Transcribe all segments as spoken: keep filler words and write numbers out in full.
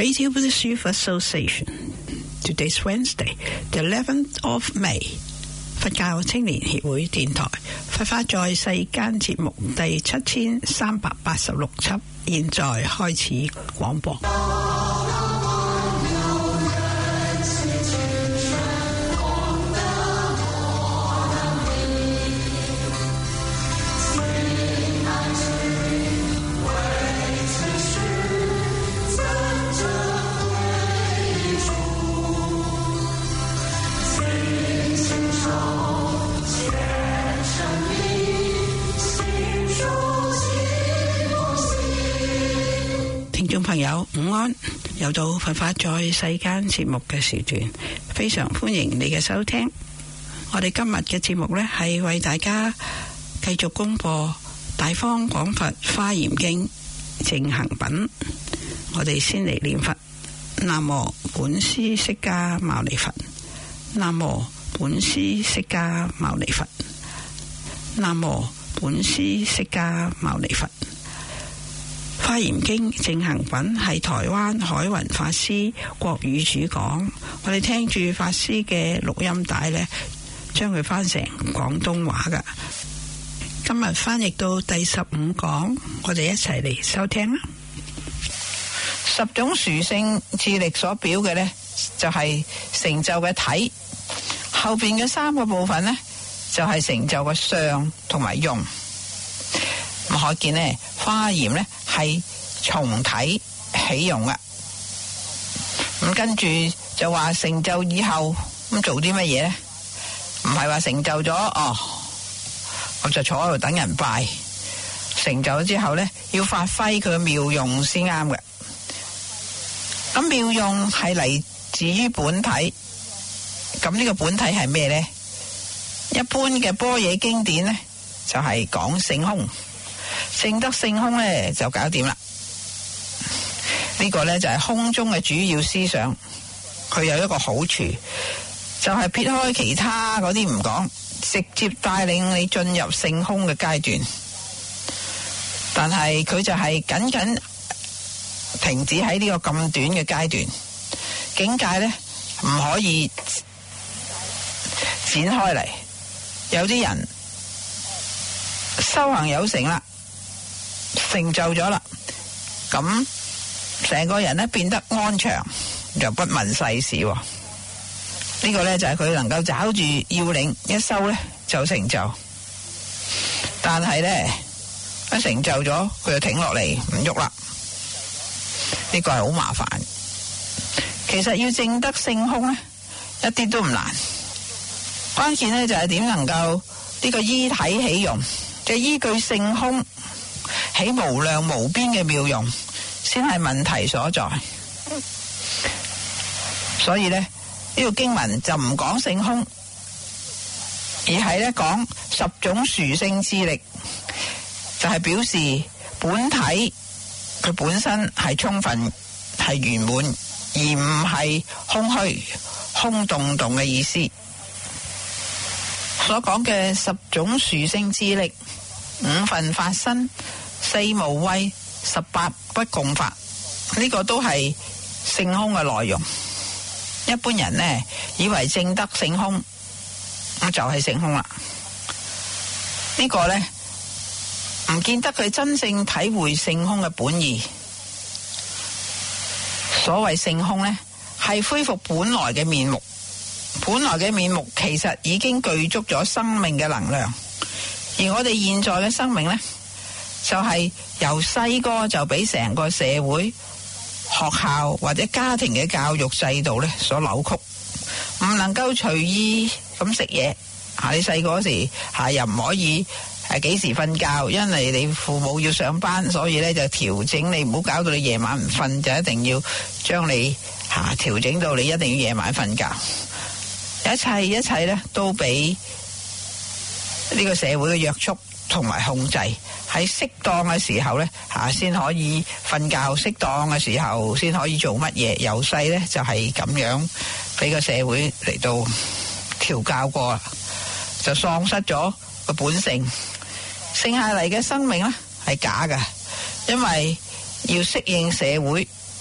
Radio British Youth Association. Today's Wednesday, the eleventh of May. 佛教青年協會電台佛法在世間節目第七千三百八十六輯，現在開始廣播。聽眾朋友午安，又到佛法在世間節目嘅時段，非常歡迎你嘅收聽。我哋今日嘅節目呢，係為大家繼續公布大方廣佛華嚴經淨行品。我哋先嚟念佛：南無本師釋迦牟尼佛，南無本師釋迦牟尼佛，南無本師釋迦牟尼佛。華嚴經淨行品係台灣海雲法師國語主講，我哋聽住法師嘅錄音帶呢，將佢翻成廣東話噶。今日翻譯到第十五講，我哋一齊嚟收聽啦。十種殊勝智力所表嘅呢，就係成就嘅體，後邊嘅三個部分呢，就係成就嘅相同埋用。咁可見呢，華嚴呢係從體起用嘅。咁跟住就話成就以後咁做啲乜嘢呢？唔係話成就咗哦，我就坐喺度等人拜。成就咗之後呢，要發揮佢嘅妙用先啱嘅。咁妙用係嚟自於本體。咁呢個本體係咩呢？一般嘅般若經典呢，就係講性空。證得性空呢，就搞掂啦。呢個呢，就係空中嘅主要思想，佢有一個好處，就係撇開其他嗰啲唔講，直接帶領你進入性空嘅階段。但係佢就係僅僅停止喺呢個咁短嘅階段，境界呢，唔可以展開嚟。有啲人修行有成啦，成就咗啦，咁成個人咧變得安詳，就不問世事。呢、這個咧就係佢能夠找住要領，一收咧就成就。但係咧一成就咗，佢就停落嚟唔喐啦。呢、這個係好麻煩。其實要證得性空咧，一啲都唔難。關鍵咧就係點能夠呢個依體起用，就依據性空起無量無邊嘅妙用，先係問題所在。所以呢，呢個經文就唔講性空，而係咧講十種殊勝智力，就係表示本體佢本身係充分係圓滿，而唔係空虛空洞洞嘅意思。所講嘅十種殊勝智力，五分法身，四無畏，十八不共法，呢、這個都係性空嘅內容。一般人呢，以為證得性空，咁就係性空啦。呢、這個呢，唔見得佢真正體會性空嘅本意。所謂性空呢，係恢復本來嘅面目。本來嘅面目其實已經具足咗生命嘅能量，而我哋現在嘅生命呢，就係由細個就俾成個社會、學校或者家庭嘅教育制度呢所扭曲，唔能夠隨意咁食嘢。吓，你細個嗰時吓又唔可以係幾時瞓覺，因為你父母要上班，所以呢就調整你，唔好搞到你夜晚唔瞓，就一定要將你吓調整到你一定要夜晚瞓覺。一切一切咧都俾呢個社會嘅約束同埋控制，喺適當嘅時候咧吓先可以瞓覺，適當嘅時候先可以做乜嘢。由細咧就係咁樣俾個社會嚟到調教過啦，就喪失咗個本性，剩下嚟嘅生命咧係假嘅，因為要適應社會，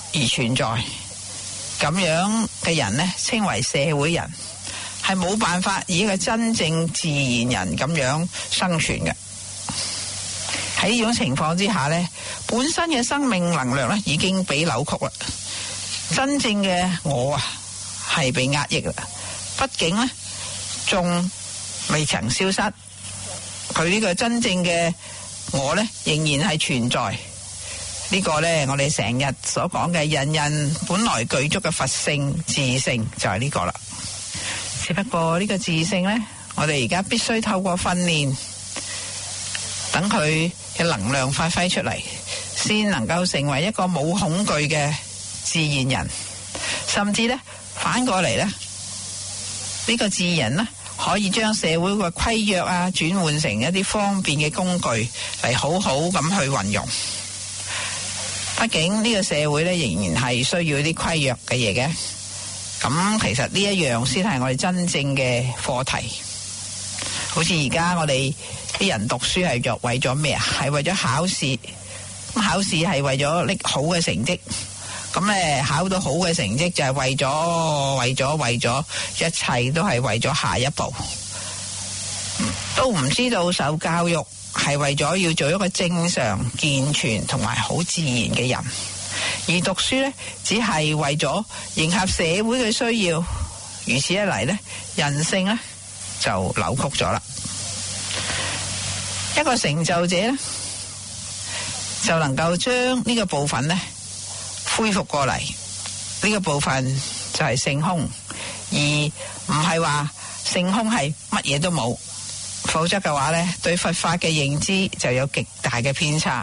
而存在，咁樣嘅人呢，稱為社會人，係冇辦法以一個真正自然人咁樣生存嘅。喺呢種情況之下呢，本身嘅生命能量呢已經被扭曲啦，真正嘅我啊係被壓抑啦。畢竟呢仲未曾消失，佢呢個真正嘅我呢仍然係存在。呢個呢，我哋成日所講嘅人人本來具足嘅佛性自性就係呢個啦。只不過呢個自性呢，我哋而家必須透過訓練，等佢嘅能量發揮出嚟，先能夠成為一個冇恐懼嘅自然人。甚至呢，反過嚟呢，呢個自然呢，可以將社會嘅規約啊轉換成一啲方便嘅工具嚟好好咁去運用。畢竟呢個社會咧仍然係需要啲規約嘅嘢嘅，咁其實呢一樣先係我哋真正嘅課題。好似而家我哋啲人讀書係作為咗咩啊？係為咗考試，咁考試係為咗拎好嘅成績，咁咧考到好嘅成績就係為咗為咗為咗一切都係為咗下一步，都唔知道受教育係為咗要做一個正常、健全同埋好自然嘅人，而讀書呢，只係為咗迎合社會嘅需要。如此一嚟呢，人性呢就扭曲咗啦。一個成就者呢，就能夠將呢個部分呢恢復過嚟。呢個部分就係性空，而唔係話性空係乜嘢都冇。否則嘅話呢，對佛法嘅認知就有極大嘅偏差。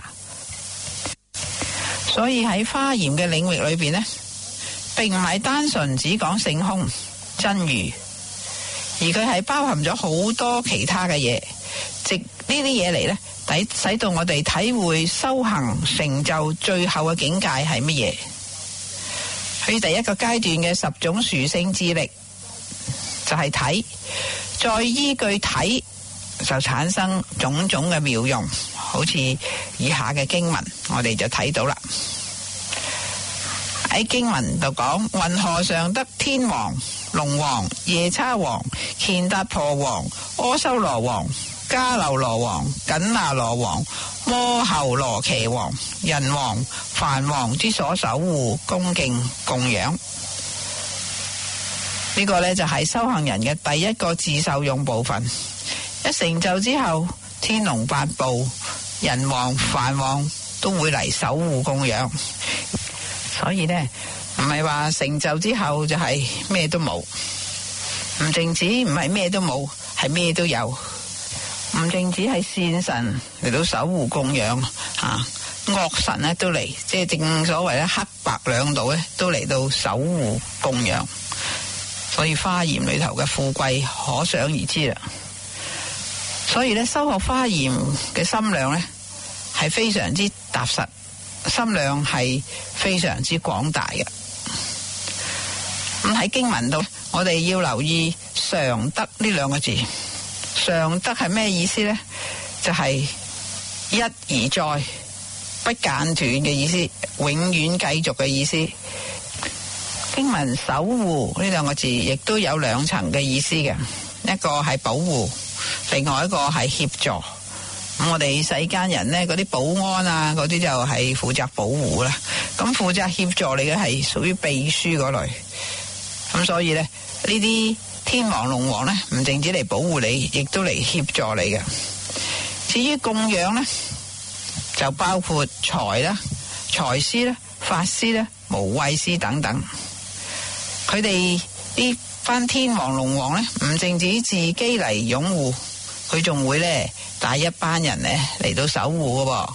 所以喺華嚴嘅領域裏邊呢，並唔係單純只講性空真如，而佢係包含咗好多其他嘅嘢，藉呢啲嘢嚟呢，抵使到我哋體會修行成就最後嘅境界係乜嘢。佢第一個階段嘅十種殊勝智力就係睇，再依據睇就產生種種嘅妙用，好似以下嘅經文我哋就睇到啦。喺經文度講，雲河上得天王、龍王、夜叉王、乾達婆王、阿修羅王、迦樓羅王、緊那羅王、摩睺羅伽王、人王、梵王之所守護、恭敬、供養。呢個呢，就係修行人嘅第一個自受用部分。一成就之後，天龍八部、人王、梵王都會嚟守護供養。所以呢，唔係話成就之後就係咩都冇，唔淨止唔係咩都冇，係咩都有。唔淨止係善神嚟到守護供養啊，惡神呢都嚟，即係正所謂咧黑白兩道咧都嚟到守護供養。所以華嚴裏頭嘅富貴可想而知啦。所以咧，修學華嚴嘅心量咧係非常之踏實，心量係非常之廣大嘅。咁喺經文度，我哋要留意常德呢兩個字。常德係咩意思呢？就係、是、一而再，不間斷嘅意思，永遠繼續嘅意思。經文守護呢兩個字，亦都有兩層嘅意思嘅，一個係保護。另外一個係協助。咁我哋世間人呢，嗰啲保安啊，嗰啲就係負責保護啦。咁負責協助你嘅係屬於秘書嗰類。咁所以呢，呢啲天王龍王呢，唔淨止嚟保護你，亦都嚟協助你嘅。至於供養呢，就包括財啦、財師啦、法師啦、無畏師等等。佢哋呢班天王龍王呢，唔淨止自己嚟擁護，佢仲會呢帶一班人呢嚟到守護嘅。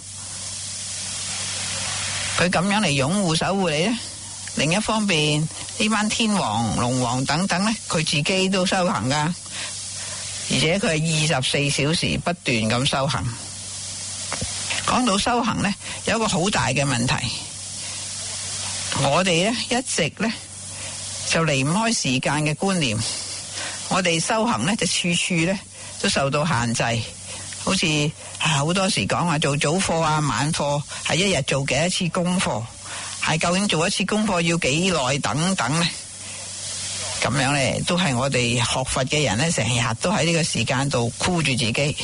佢咁樣嚟擁護守護你呢，另一方面呢班天王龍王等等呢，佢自己都修行噶，而且佢係二十四小時不斷咁修行。講到修行呢，有一個好大嘅問題，我哋呢一直呢就離唔開時間嘅觀念。我哋修行呢，就處處呢都受到限制，好似好多時講話做早課啊、晚課，係一日做幾多次功課， 係究竟做一次功課要幾耐等等呢？咁樣呢，都係我哋學佛嘅人呢，成日都喺呢個時間度箍住自己。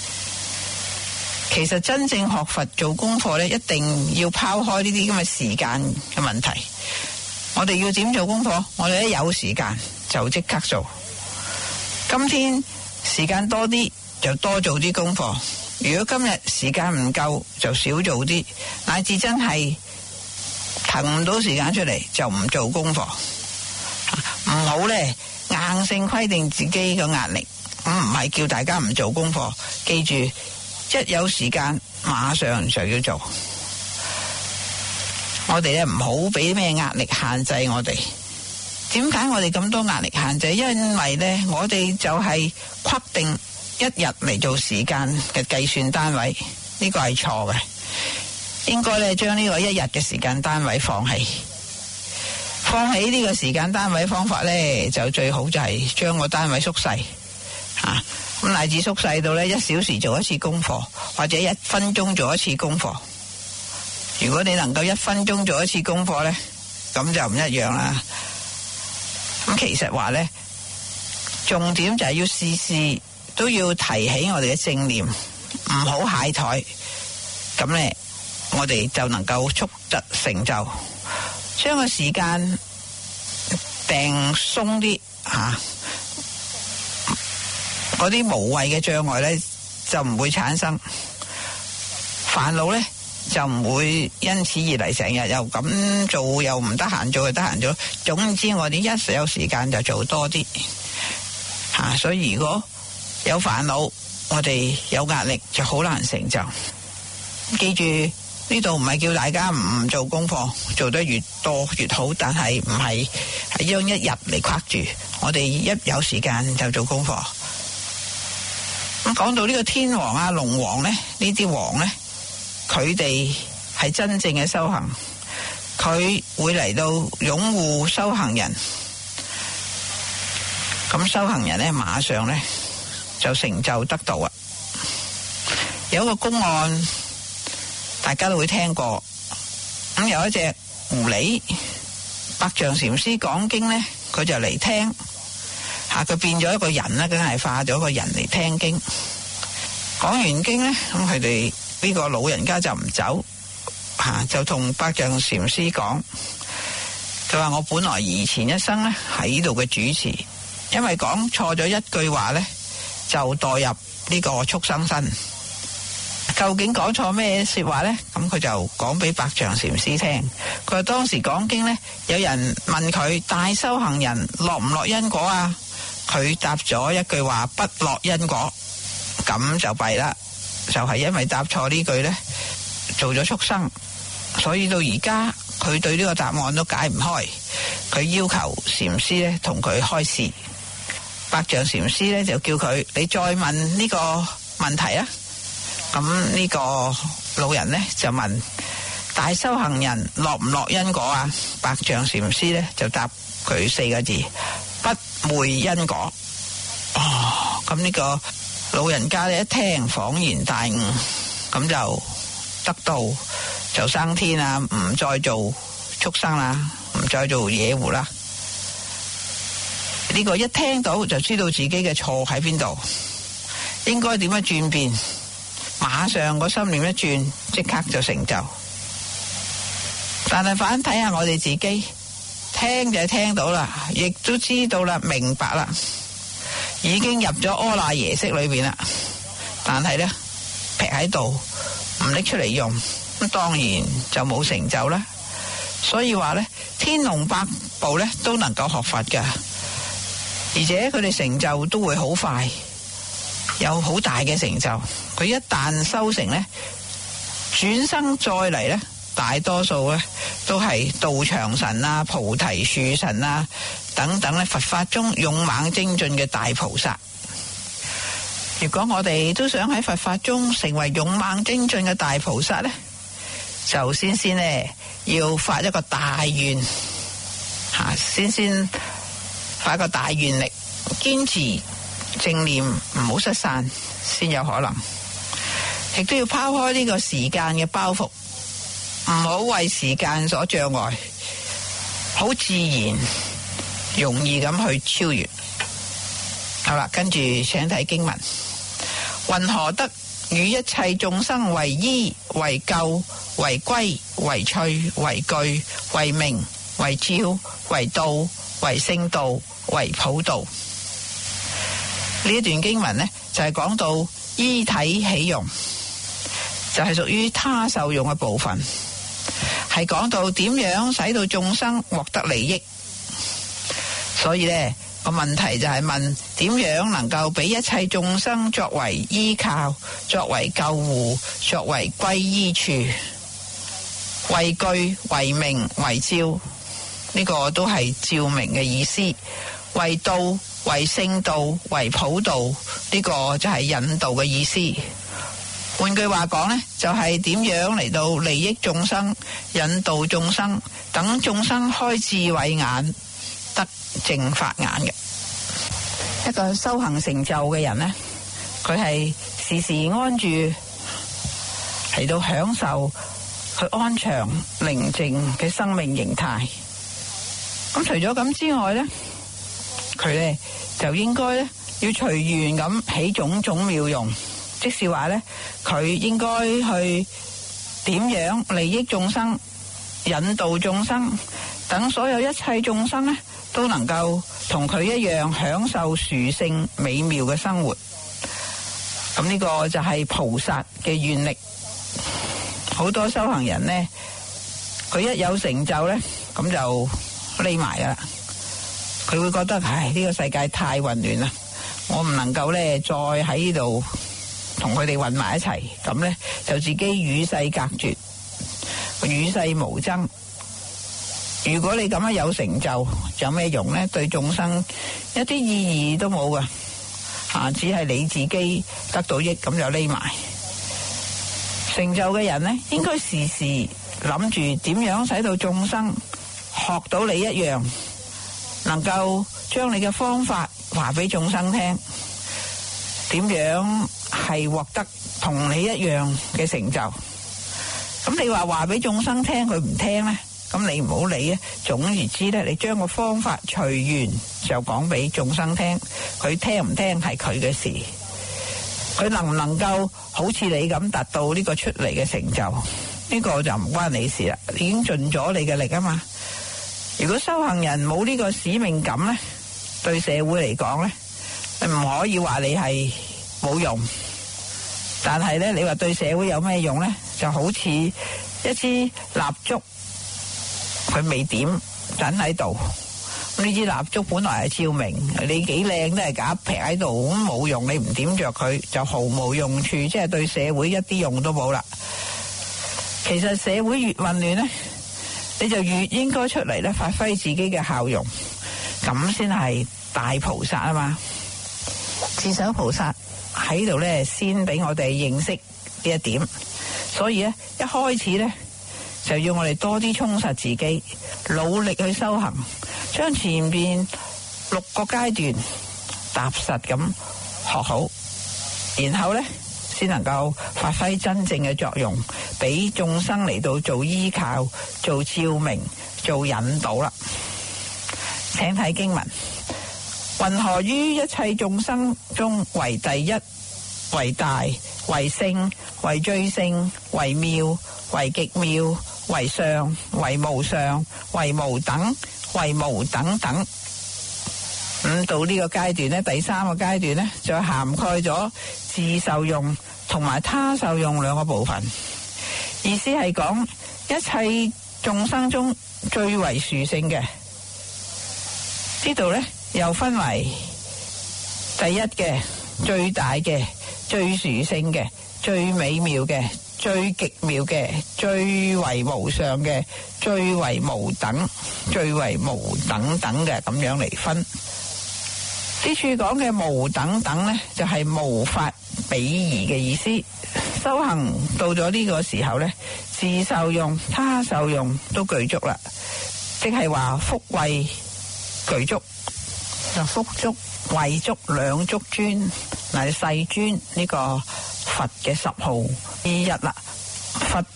其實真正學佛做功課呢，一定要拋開呢啲咁嘅時間嘅問題。我哋要點做功課？我哋一有時間就即刻做。今天時間多啲就多做啲功課，如果今日時間唔夠就少做啲，乃至真係騰唔到時間出嚟就唔做功課。唔好呢硬性規定自己嘅壓力，咁唔係叫大家唔做功課。記住，一有時間馬上就要做。我哋咧唔好俾咩壓力限制我哋。點解我哋咁多壓力限制？因為呢，我哋就係規定一日嚟做時間嘅計算單位，呢個係錯嘅。應該咧將呢個一日嘅時間單位放棄。放棄呢個時間單位方法呢，就最好就係將個單位縮細吓，咁乃至縮細到呢，一小時做一次功課，或者一分鐘做一次功課。如果你能夠一分鐘做一次功課呢，咁就唔一樣啦。咁其實話呢，重點就係要事事都要提起我哋嘅正念，唔好懈怠。咁呢，我哋就能夠速得成就。將個時間定鬆啲吓，嗰啲無謂嘅障礙呢就唔會產生，煩惱呢就唔會因此而嚟，成日又咁做又唔得閒做又得閒做。總之我哋一有時間就做多啲吓，所以如果有煩惱，我哋有壓力就好難成就。記住，呢度唔係叫大家唔做功課，做得越多越好，但係唔係係將一日嚟框住。我哋一有時間就做功課。咁講到呢個天王啊、龍王呢，呢啲王呢，佢哋係真正嘅修行，佢會嚟到擁護修行人。咁修行人呢，馬上呢就成就得到啊！有一個公案，大家都會聽過。咁有一隻狐狸，百丈禪師講經呢，佢就嚟聽吓，佢變咗一個人啦，梗係化咗個人嚟聽經。講完經呢，咁佢哋呢個老人家就唔走吓，就同百丈禪師講，佢話我本來以前一生呢喺呢度嘅主持，因為講錯咗一句話呢，就墮入呢個畜生身。究竟講錯咩說話呢？咁佢就講俾百丈禪師聽。佢話當時講經呢，有人問佢大修行人落唔落因果啊？佢答咗一句話，不落因果。咁就弊啦，就係因為答錯呢句呢，做咗畜生。所以到而家佢對呢個答案都解唔開。佢要求禪師呢同佢開示。百丈禪師呢就叫佢，你再問呢個問題啊。咁呢個老人呢就問，大修行人落唔落因果啊？百丈禪師呢就答佢四個字，不昧因果。哦，咁呢個老人家呢一聽恍然大悟，咁就得到就升天啦，唔再做畜生啦，唔再做野狐啦。呢個一聽到就知道自己嘅錯喺邊度，應該點樣轉變。馬上個心念一轉，即刻就成就。但係反睇下我哋自己，聽就聽到啦，亦都知道啦，明白啦，已經入咗阿賴耶識裏邊啦。但係呢，劈喺度唔拎出嚟用，咁當然就冇成就啦。所以話呢，天龍八部呢都能夠學佛噶，而且佢哋成就都會好快。有好大嘅成就，佢一旦修成呢，轉生再嚟呢，大多數呢都係道場神啊、菩提樹神啊等等呢，佛法中勇猛精進嘅大菩薩。如果我哋都想喺佛法中成為勇猛精進嘅大菩薩呢，就先先呢要發一個大願吓，先先發一個大願力，堅持正念唔好失散，先有可能。亦都要拋開呢個時間嘅包袱， 唔好為時間所障礙，好自然容易咁去超越。好啦，跟住請睇經文，云何得與一切眾生為依為救為歸為趣為具為名為照為道為聖道為普道。呢一段經文呢，就係講到依體起用，就係屬於他受用嘅部分，係講到點樣使到眾生獲得利益。所以呢個問題就係問點樣能夠俾一切眾生作為依靠，作為救護，作為歸依處，為具為名為照，呢個都係照明嘅意思。為道為聖道為普道，呢個就係引導嘅意思。換句話講呢，就係點樣嚟到利益眾生，引導眾生，等眾生開智慧眼，得正法眼嘅。一個修行成就嘅人呢，佢係時時安住嚟到享受佢安詳寧靜嘅生命形態。咁除咗咁之外呢，佢呢就應該呢要隨緣咁起種種妙用，即是話呢，佢應該去點樣利益眾生，引導眾生，等所有一切眾生呢都能夠同佢一樣享受殊勝美妙嘅生活。咁呢個就係菩薩嘅願力。好多修行人呢，佢一有成就呢，咁就匿埋噶啦。佢會覺得唉，呢個世界太混亂啦，我唔能夠呢再喺呢度同佢哋混埋一齊，咁呢就自己與世隔絕，與世無爭。如果你咁樣有成就，有咩用呢？對眾生一啲意義都冇噶，啊，只係你自己得到益，咁就匿埋。成就嘅人呢，應該時時諗住點樣使到眾生學到你一樣，能夠將你嘅方法話俾眾生聽，點樣係獲得同你一樣嘅成就。咁你話話俾眾生聽，佢唔聽呢？咁你唔好理啊，總而之咧，你將個方法隨緣就講俾眾生聽，佢聽唔聽係佢嘅事，佢能唔能夠好似你咁達到呢個出嚟嘅成就，呢個就唔關你事啦，已經盡咗你嘅力啊嘛。如果修行人冇呢個使命感呢，對社會嚟講呢，你唔可以話你係冇用，但係呢，你話對社會有咩用呢？就好似一支蠟燭，佢未點緊喺度，呢支蠟燭本來係照明，你幾靚都係假劈喺度，咁冇用。你唔點着佢就毫無用處，即係對社會一啲用都冇啦。其實社會越混亂呢，你就越應該出嚟咧，發揮自己嘅效用，咁先係大菩薩啊嘛。智首菩薩喺度咧，先俾我哋認識呢一點，所以咧一開始咧就要我哋多啲充實自己，努力去修行，將前邊六個階段踏實咁學好，然後咧先能夠發揮真正嘅作用，俾眾生嚟到做依靠、做照明、做引導啦。請睇經文，云何於一切眾生中為第一、為大、為聖、為最聖、為妙、為極妙、為上、為無上、為無等、為無等等。咁到呢個階段呢，第三個階段呢，就涵蓋咗自受用同埋他受用兩個部分。意思係講一切眾生中最為殊勝嘅，呢度呢又分為第一嘅、最大嘅、最殊勝嘅、最美妙嘅、最極妙嘅、最為無上嘅、最為無等、最為無等等嘅，咁樣嚟分。呢處講嘅無等等呢，就係無法比擬嘅意思。修行到咗呢個時候呢，自受用、他受用都具足啦，即係話福慧具足，就福足、慧足兩足尊，嗱世尊呢個佛嘅十號之一啦。佛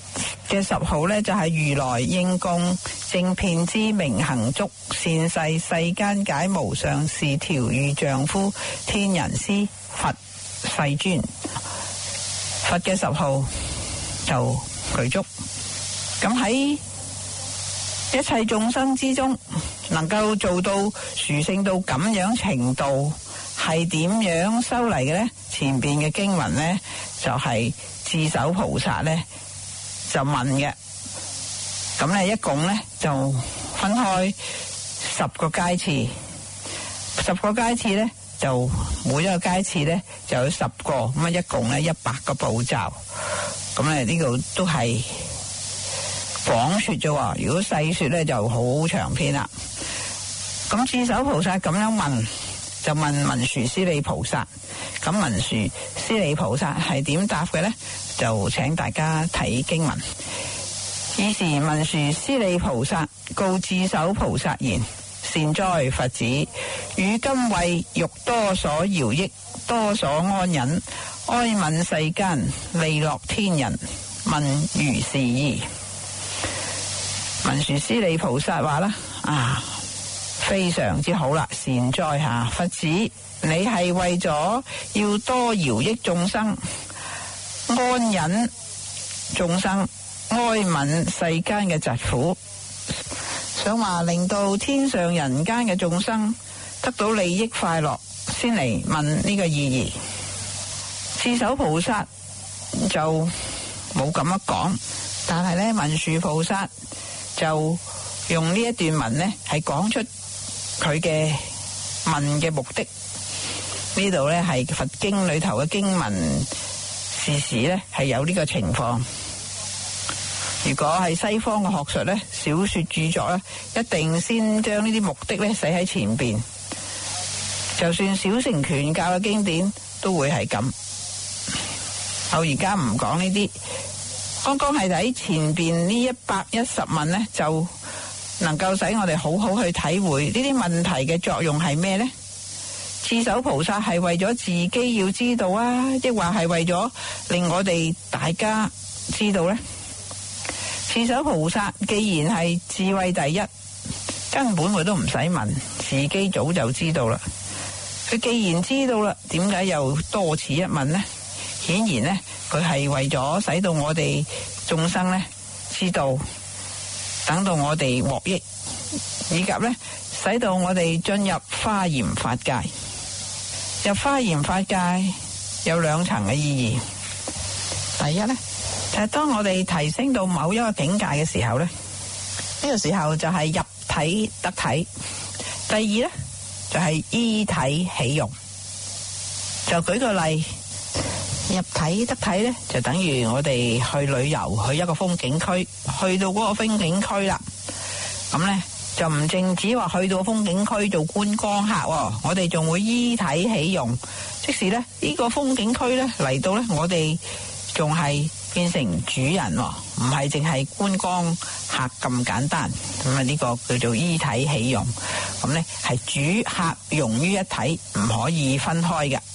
嘅十號呢，就係、是、如來應供正遍知明行足，善逝世間解無上士調御丈夫天人師佛世尊。佛嘅十號就具足，咁喺一切眾生之中能夠做到殊勝到咁樣程度，係點樣修嚟嘅呢？前邊嘅經文呢，就係、是、智首菩薩呢就問嘅，咁呢一共呢就分開十個階次，十個階次呢就每一個階次呢就有十個，咁啊一共呢一百個步驟，咁呢呢度都係廣說啫，如果細說呢就好長篇啦。咁智首菩薩咁樣問，就問文殊師利菩薩，咁文殊師利菩薩係點答嘅呢？就請大家睇經文。爾時文殊師利菩薩告智首菩薩言：善哉佛子，汝今為欲多所饒益，多所安忍，哀憫世間，利樂天人，問如是意。文殊師利菩薩話啦：啊，非常之好啦，善哉下佛子，你係為咗要多饒益眾生，安忍眾生，哀憫世間嘅疾苦，想話令到天上人間嘅眾生得到利益快樂，先嚟問呢個意義。智首菩薩就冇咁樣講，但係呢文殊菩薩就用呢一段文呢係講出佢嘅問嘅目的。呢度呢係佛經裏頭嘅經文，時時呢係有呢個情況。如果係西方嘅學術呢，小說著作呢，一定先將呢啲目的呢寫喺前邊。就算小乘權教嘅經典都會係咁。我而家唔講呢啲，剛剛係睇前邊呢一百一十問呢，就能夠使我哋好好去體會呢啲問題嘅作用係咩呢？智首菩薩係為咗自己要知道啊，抑或係為咗令我哋大家知道呢？智首菩薩既然係智慧第一，根本佢都唔使問，自己早就知道啦。佢既然知道啦，點解又多此一問呢？顯然呢，佢係為咗使到我哋眾生呢知道，等到我哋獲益，以及呢使到我哋進入華嚴法界。入華嚴法界有兩層嘅意義。第一呢，就係當我哋提升到某一個境界嘅時候呢，呢個時候就係入體得體。第二呢，就係依體起用。就舉個例，入體得體呢，就等於我哋去旅遊，去一個風景區，去到嗰個風景區啦，咁呢就唔淨止話去到風景區做觀光客，我哋仲會依體起用，即使呢呢個風景區呢嚟到呢，我哋仲係變成主人，唔係淨係觀光客咁簡單。咁啊呢個叫做依體起用，咁呢係主客融於一體，唔可以分開嘅。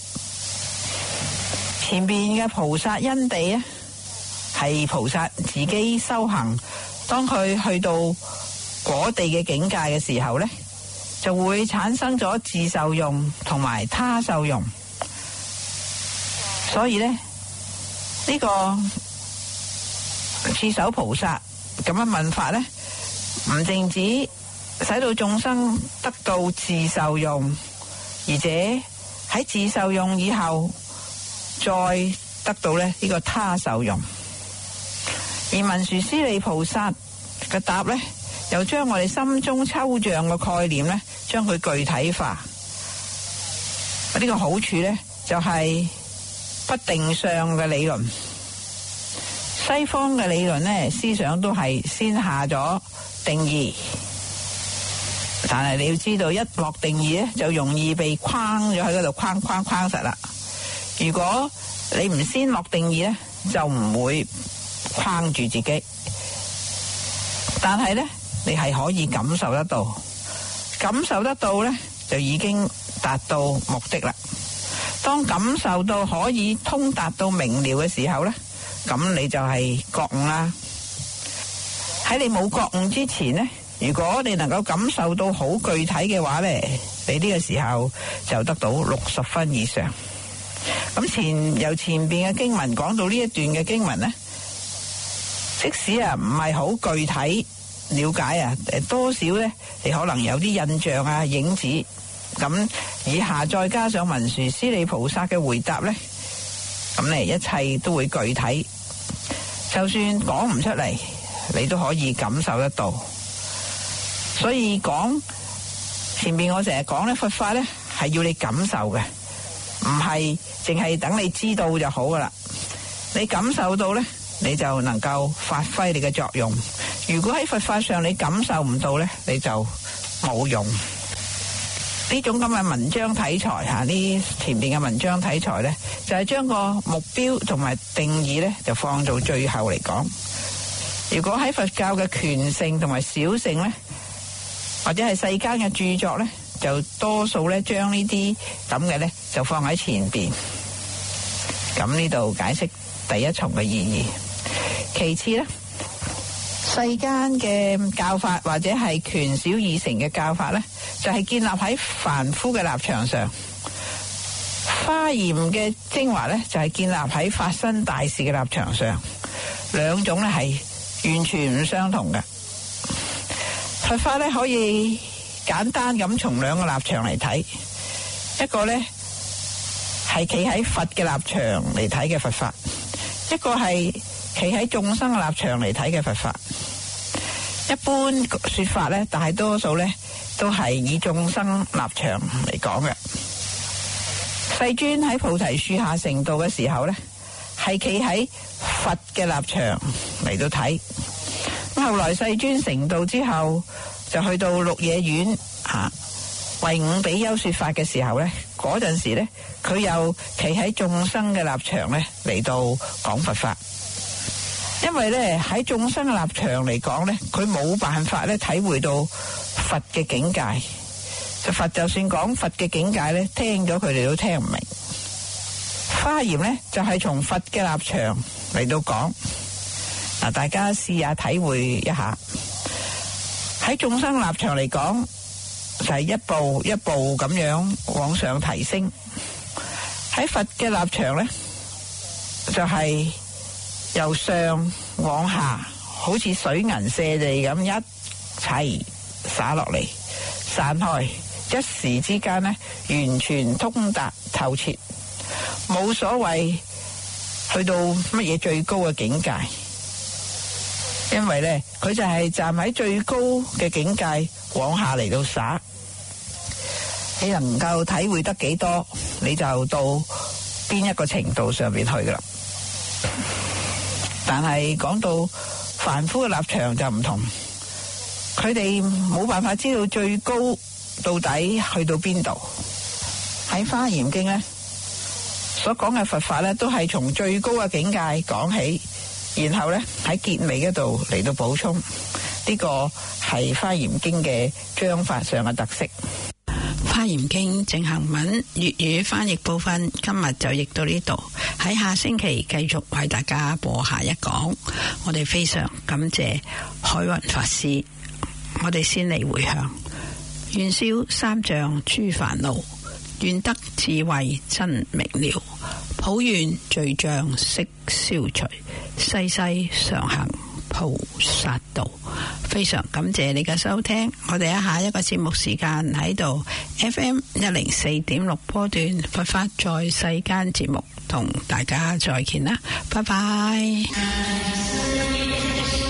前邊嘅菩薩因地咧，係菩薩自己修行，當佢去到果地嘅境界嘅時候呢，就會產生咗自受用同埋他受用。所以呢，呢、呢個智首菩薩咁樣問法呢，唔淨止使到眾生得到自受用，而且喺自受用以後再得到呢呢個他受用。而文殊師利菩薩嘅答呢，又將我哋心中抽象嘅概念呢，將佢具體化。呢個好處呢，就係不定相嘅理論。西方嘅理論呢，思想都係先下咗定義，但係你要知道，一落定義呢，就容易被框咗喺嗰度，框框框實啦。如果你唔先落定義呢，就唔會框住自己。但係呢，你係可以感受得到，感受得到呢，就已經達到目的啦。當感受到可以通達到明了嘅時候呢，咁你就係覺悟啦。 喺你冇覺悟之前呢，如果你能夠感受到好具體嘅話呢，你呢個時候就得到六十分以上。咁前由前邊嘅經文講到呢一段嘅經文呢，即使啊唔係好具體了解啊，多少呢你可能有啲印象啊、影子。咁以下再加上文殊師利菩薩嘅回答呢，咁呢一切都會具體，就算講唔出嚟，你都可以感受得到。所以講前面我成日講呢，佛法呢係要你感受嘅，唔係淨係等你知道就好噶啦。你感受到呢，你就能夠發揮你嘅作用。如果喺佛法上你感受唔到呢，你就冇用。呢種咁嘅文章體裁吓，呢前面嘅文章體裁呢，就係將個目標同埋定義呢，就放到最後嚟講。如果喺佛教嘅權聖同埋小乘呢，或者係世間嘅著作呢，就多數呢將呢啲咁嘅呢，就放喺前邊。咁呢度解釋第一重嘅意義。其次呢，世間嘅教法或者係權小二乘嘅教法呢，就係建立喺凡夫嘅立場上。華嚴嘅精華呢，就係建立喺法身大士嘅立場上。兩種呢係完全唔相同嘅。佛法呢，可以簡單咁從兩個立場嚟睇，一個呢係企喺佛嘅立場嚟睇嘅佛法，一個係企喺眾生嘅立場嚟睇嘅佛法。一般說法呢，大多數呢都係以眾生立場嚟講嘅。世尊喺菩提樹下成道嘅時候呢，係企喺佛嘅立場嚟到睇。咁後來世尊成道之後，就去到鹿野苑吓，為五比丘說法嘅時候呢，嗰陣時呢，佢又企喺眾生嘅立場呢嚟到講佛法。因為咧喺眾生嘅立場嚟講咧，佢冇辦法咧體會到佛嘅境界。就佛就算講佛嘅境界咧，聽咗佢哋都聽唔明。華嚴咧就係從佛嘅立場嚟到講。嗱，大家試下體會一下。喺眾生立場嚟講，就係一步一步咁樣往上提升。喺佛嘅立場咧，就係由上往下，好似水銀瀉地咁一齊灑落嚟，散開，一時之間呢，完全通達透徹，冇所謂去到乜嘢最高嘅境界。因為呢，佢就係站喺最高嘅境界往下嚟到灑，你能夠體會得幾多，你就到邊一個程度上面去噶啦。但係講到凡夫嘅立場就唔同，佢哋冇辦法知道最高到底去到邊度。喺《華嚴經》呢所講嘅佛法呢，都係從最高嘅境界講起，然後呢喺結尾嗰度嚟到補充。呢個係《華嚴經》嘅章法上嘅特色。《華嚴經》正行文粵語翻譯部分今日就譯到呢度，喺下星期繼續為大家播下一講。我哋非常感謝海雲法師。我哋先嚟回向：願消三障諸煩惱，願得智慧真明了，普願罪障悉消除，世世常行菩薩道。非常感謝你嘅收聽，我哋喺下一個節目時間喺度 F M 一零四點六波段佛法在世間節目同大家再見啦，拜拜。